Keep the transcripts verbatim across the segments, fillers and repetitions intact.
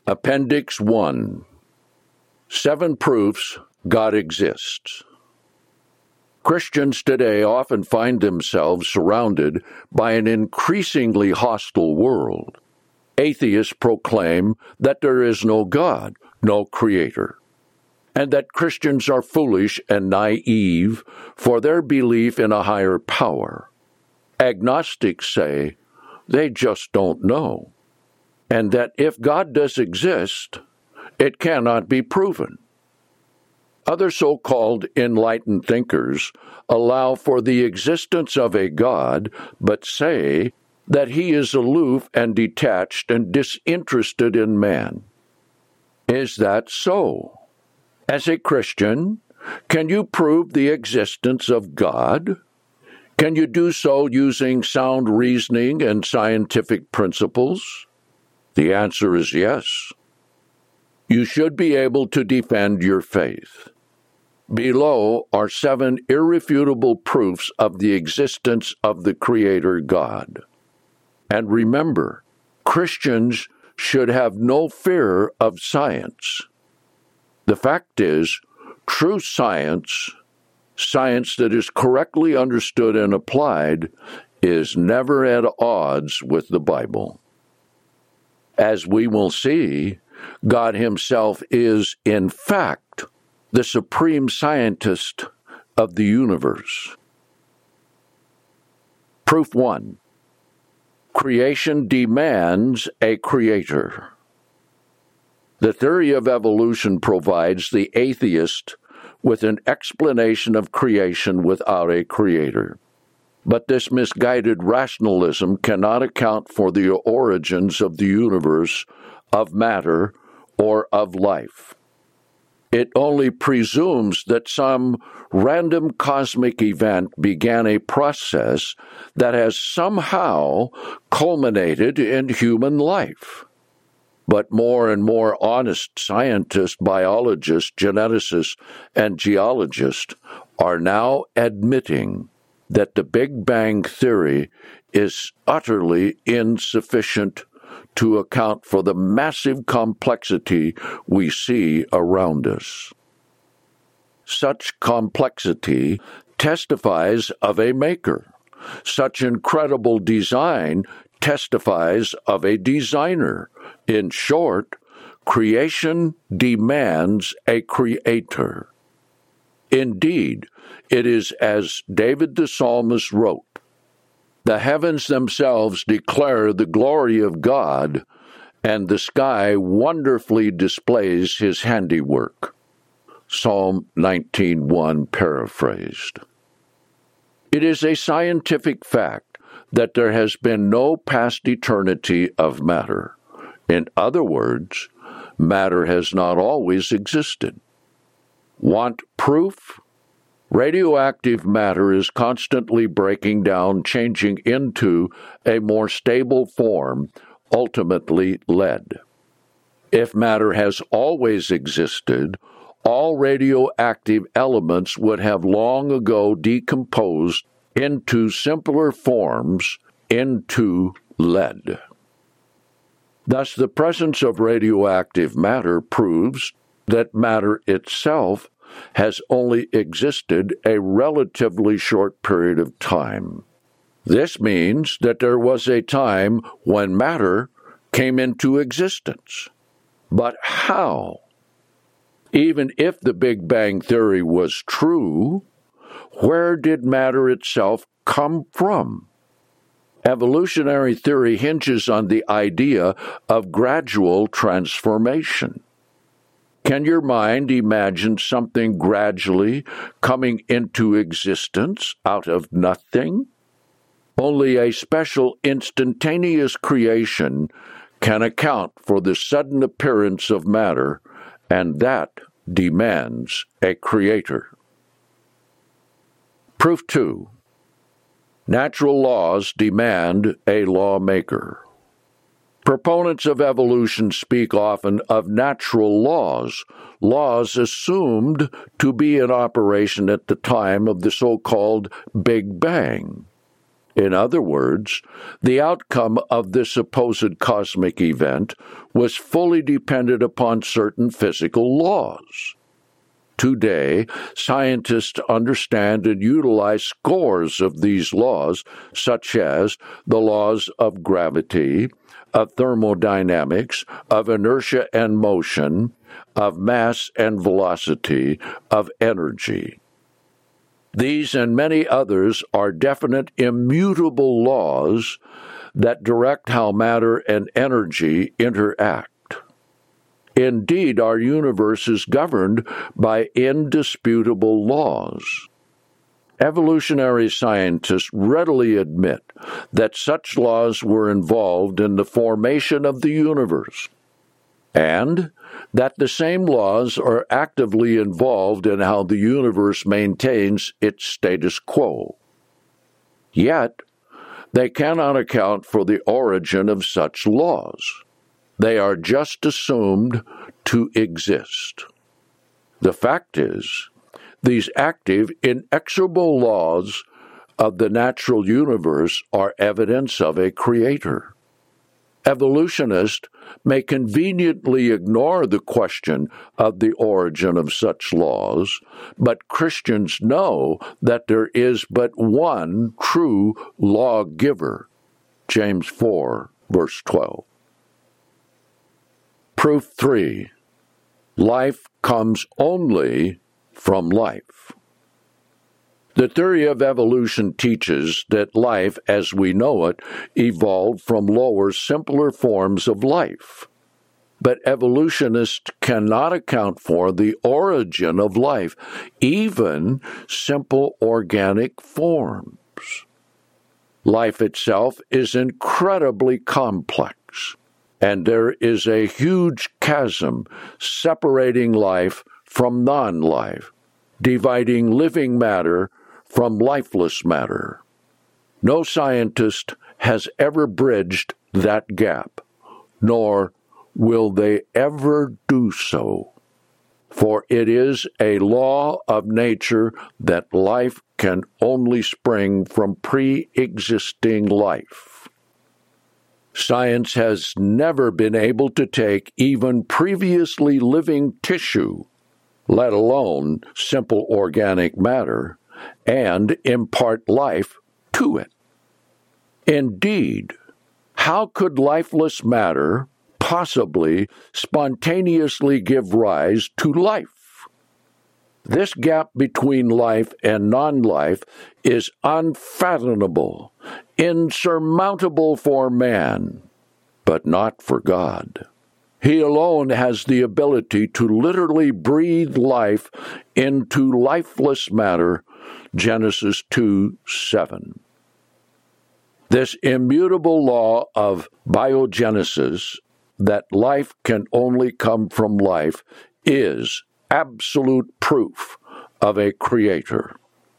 Appendix one. Seven Proofs God Exists. Christians today often find themselves surrounded by an increasingly hostile world. Atheists proclaim that there is no God, no creator, and that Christians are foolish and naive for their belief in a higher power. Agnostics say they just don't know, and that if God does exist, it cannot be proven. Other so-called enlightened thinkers allow for the existence of a God, but say that he is aloof and detached and disinterested in man. Is that so? As a Christian, can you prove the existence of God? Can you do so using sound reasoning and scientific principles? The answer is yes. You should be able to defend your faith. Below are seven irrefutable proofs of the existence of the Creator God. And remember, Christians should have no fear of science. The fact is, true science, science that is correctly understood and applied, is never at odds with the Bible. As we will see, God himself is, in fact, the supreme scientist of the universe. Proof one. Creation demands a creator. The theory of evolution provides the atheist with an explanation of creation without a creator. But this misguided rationalism cannot account for the origins of the universe, of matter, or of life. It only presumes that some random cosmic event began a process that has somehow culminated in human life. But more and more honest scientists, biologists, geneticists, and geologists are now admitting that the Big Bang Theory is utterly insufficient to account for the massive complexity we see around us. Such complexity testifies of a maker. Such incredible design testifies of a designer. In short, creation demands a creator. Indeed, it is as David the psalmist wrote, "The heavens themselves declare the glory of God, and the sky wonderfully displays his handiwork." Psalm nineteen one paraphrased. It is a scientific fact that there has been no past eternity of matter. In other words, matter has not always existed. Want proof? Radioactive matter is constantly breaking down, changing into a more stable form, ultimately lead. If matter has always existed, all radioactive elements would have long ago decomposed into simpler forms, into lead. Thus, the presence of radioactive matter proves that matter itself has only existed a relatively short period of time. This means that there was a time when matter came into existence. But how? Even if the Big Bang Theory was true, where did matter itself come from? Evolutionary theory hinges on the idea of gradual transformation. Can your mind imagine something gradually coming into existence out of nothing? Only a special instantaneous creation can account for the sudden appearance of matter, and that demands a creator. Proof two. Natural laws demand a lawmaker. Proponents of evolution speak often of natural laws, laws assumed to be in operation at the time of the so-called Big Bang. In other words, the outcome of this supposed cosmic event was fully dependent upon certain physical laws. Today, scientists understand and utilize scores of these laws, such as the laws of gravity, of thermodynamics, of inertia and motion, of mass and velocity, of energy. These and many others are definite, immutable laws that direct how matter and energy interact. Indeed, our universe is governed by indisputable laws. Evolutionary scientists readily admit that such laws were involved in the formation of the universe, and that the same laws are actively involved in how the universe maintains its status quo. Yet, they cannot account for the origin of such laws. They are just assumed to exist. The fact is, these active, inexorable laws of the natural universe are evidence of a creator. Evolutionists may conveniently ignore the question of the origin of such laws, but Christians know that there is but one true lawgiver. James four, verse twelve. Proof three. Life comes only from life. The theory of evolution teaches that life, as we know it, evolved from lower, simpler forms of life. But evolutionists cannot account for the origin of life, even simple organic forms. Life itself is incredibly complex, and there is a huge chasm separating life from non-life, dividing living matter from lifeless matter. No scientist has ever bridged that gap, nor will they ever do so. For it is a law of nature that life can only spring from pre-existing life. Science has never been able to take even previously living tissue, let alone simple organic matter, and impart life to it. Indeed, how could lifeless matter possibly spontaneously give rise to life? This gap between life and non-life is unfathomable, insurmountable for man, but not for God. He alone has the ability to literally breathe life into lifeless matter, Genesis two seven. This immutable law of biogenesis, that life can only come from life, is absolute proof of a creator.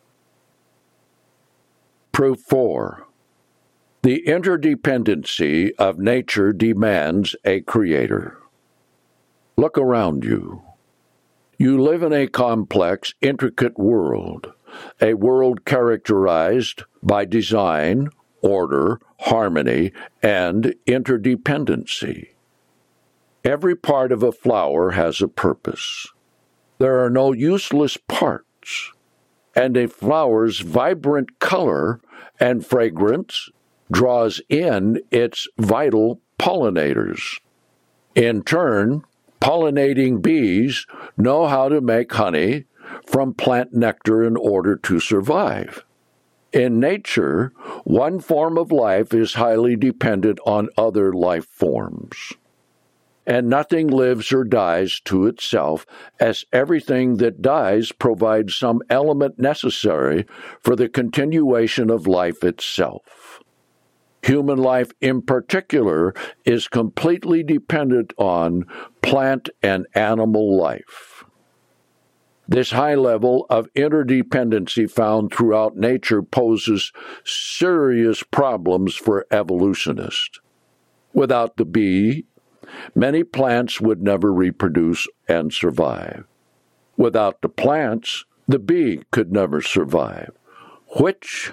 Proof four. The interdependency of nature demands a creator. Look around you. You live in a complex, intricate world, a world characterized by design, order, harmony, and interdependency. Every part of a flower has a purpose. There are no useless parts, and a flower's vibrant color and fragrance draws in its vital pollinators. In turn, pollinating bees know how to make honey from plant nectar in order to survive. In nature, one form of life is highly dependent on other life forms. And nothing lives or dies to itself, as everything that dies provides some element necessary for the continuation of life itself. Human life in particular is completely dependent on plant and animal life. This high level of interdependency found throughout nature poses serious problems for evolutionists. Without the bee, many plants would never reproduce and survive. Without the plants, the bee could never survive, which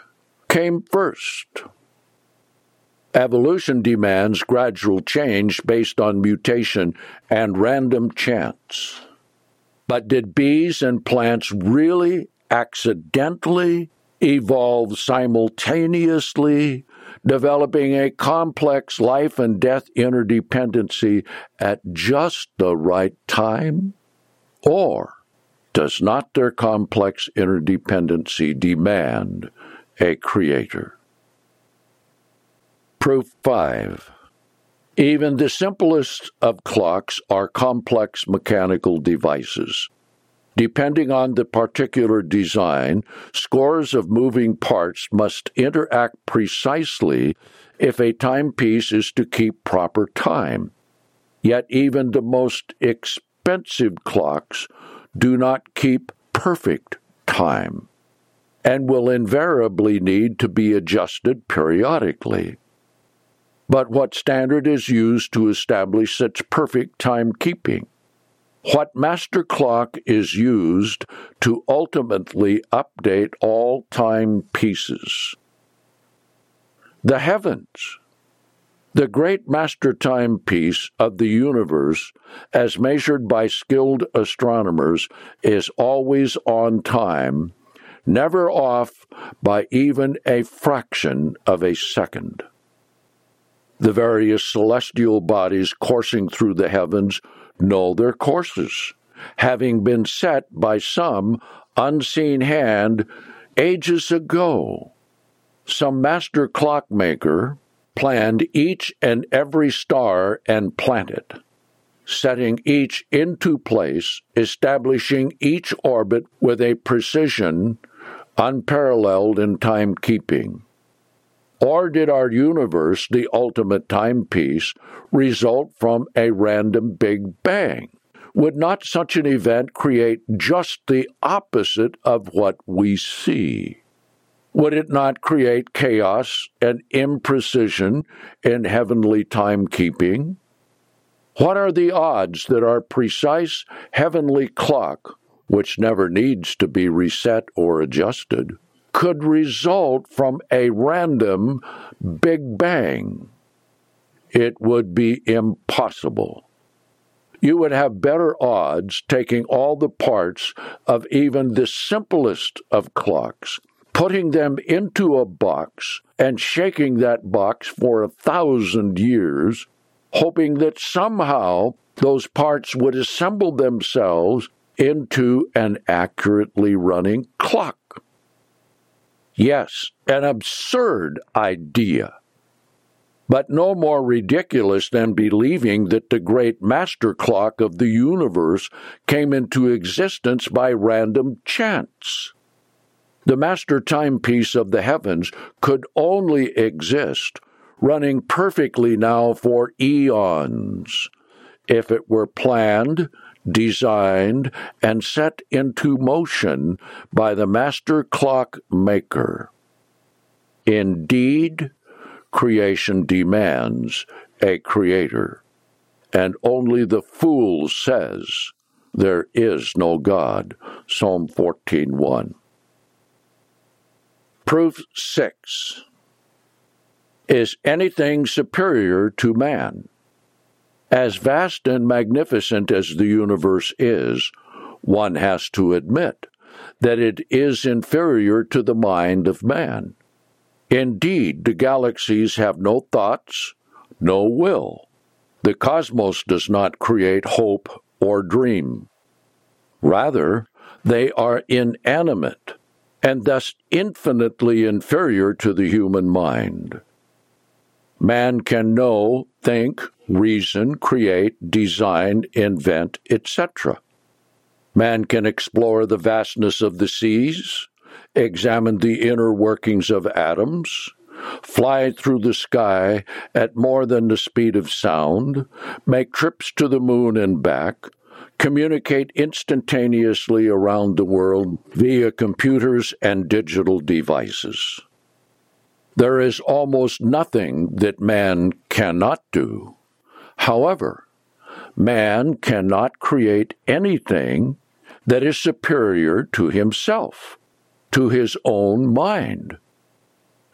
came first? Evolution demands gradual change based on mutation and random chance. But did bees and plants really accidentally evolve simultaneously, developing a complex life and death interdependency at just the right time? Or does not their complex interdependency demand a creator? Proof five. Even the simplest of clocks are complex mechanical devices. Depending on the particular design, scores of moving parts must interact precisely if a timepiece is to keep proper time. Yet even the most expensive clocks do not keep perfect time, and will invariably need to be adjusted periodically. But what standard is used to establish such perfect timekeeping? What master clock is used to ultimately update all timepieces? The heavens. The great master timepiece of the universe, as measured by skilled astronomers, is always on time, never off by even a fraction of a second. The various celestial bodies coursing through the heavens know their courses, having been set by some unseen hand ages ago. Some master clockmaker planned each and every star and planet, setting each into place, establishing each orbit with a precision unparalleled in timekeeping. Or did our universe, the ultimate timepiece, result from a random Big Bang? Would not such an event create just the opposite of what we see? Would it not create chaos and imprecision in heavenly timekeeping? What are the odds that our precise heavenly clock, which never needs to be reset or adjusted, could result from a random Big Bang? It would be impossible. You would have better odds taking all the parts of even the simplest of clocks, putting them into a box, and shaking that box for a thousand years, hoping that somehow those parts would assemble themselves into an accurately running clock. Yes, an absurd idea, but no more ridiculous than believing that the great master clock of the universe came into existence by random chance. The master timepiece of the heavens could only exist, running perfectly now for eons, if it were planned, designed, and set into motion by the master clock maker. Indeed, creation demands a creator, and only the fool says there is no God. Psalm fourteen one. Proof six. Is anything superior to man? As vast and magnificent as the universe is, one has to admit that it is inferior to the mind of man. Indeed, the galaxies have no thoughts, no will. The cosmos does not create hope or dream. Rather, they are inanimate, and thus infinitely inferior to the human mind. Man can know, think, reason, create, design, invent, et cetera. Man can explore the vastness of the seas, examine the inner workings of atoms, fly through the sky at more than the speed of sound, make trips to the moon and back, communicate instantaneously around the world via computers and digital devices. There is almost nothing that man cannot do. However, man cannot create anything that is superior to himself, to his own mind.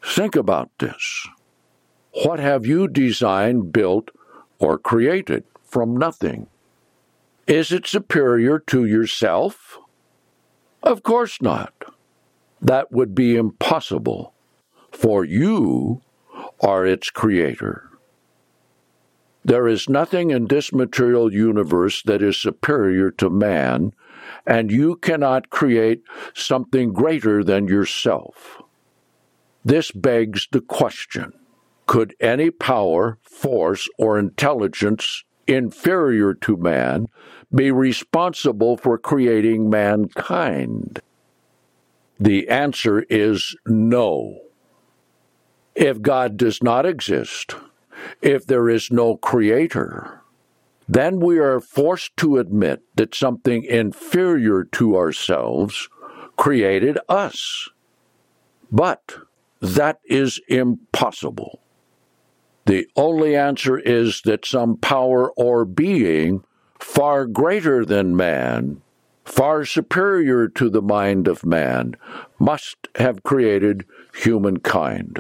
Think about this. What have you designed, built, or created from nothing? Is it superior to yourself? Of course not. That would be impossible, for you are its creator. There is nothing in this material universe that is superior to man, and you cannot create something greater than yourself. This begs the question, could any power, force, or intelligence inferior to man be responsible for creating mankind? The answer is no. If God does not exist, if there is no creator, then we are forced to admit that something inferior to ourselves created us. But that is impossible. The only answer is that some power or being far greater than man, far superior to the mind of man, must have created humankind.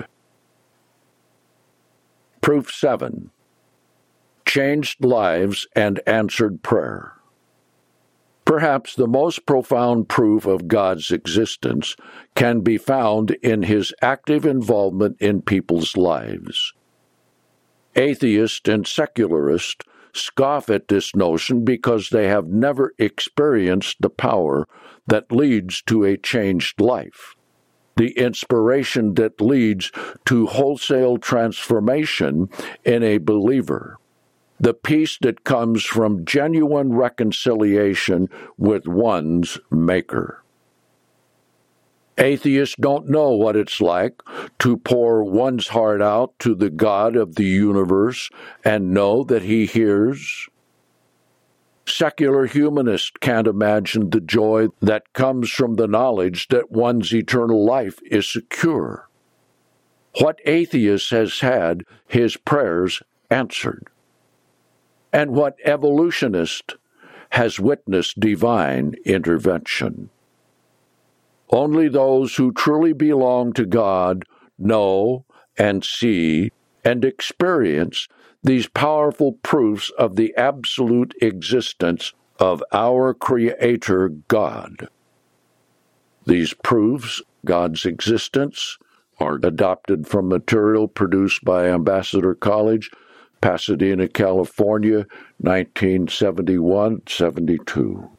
Proof seven. Changed lives and answered prayer. Perhaps the most profound proof of God's existence can be found in his active involvement in people's lives. Atheists and secularists scoff at this notion because they have never experienced the power that leads to a changed life, the inspiration that leads to wholesale transformation in a believer, the peace that comes from genuine reconciliation with one's Maker. Atheists don't know what it's like to pour one's heart out to the God of the universe and know that he hears. Secular humanists can't imagine the joy that comes from the knowledge that one's eternal life is secure. What atheist has had his prayers answered? And what evolutionist has witnessed divine intervention? Only those who truly belong to God know and see and experience these powerful proofs of the absolute existence of our Creator God. These proofs, God's existence, are adopted from material produced by Ambassador College, Pasadena, California, nineteen seventy-one seventy-two.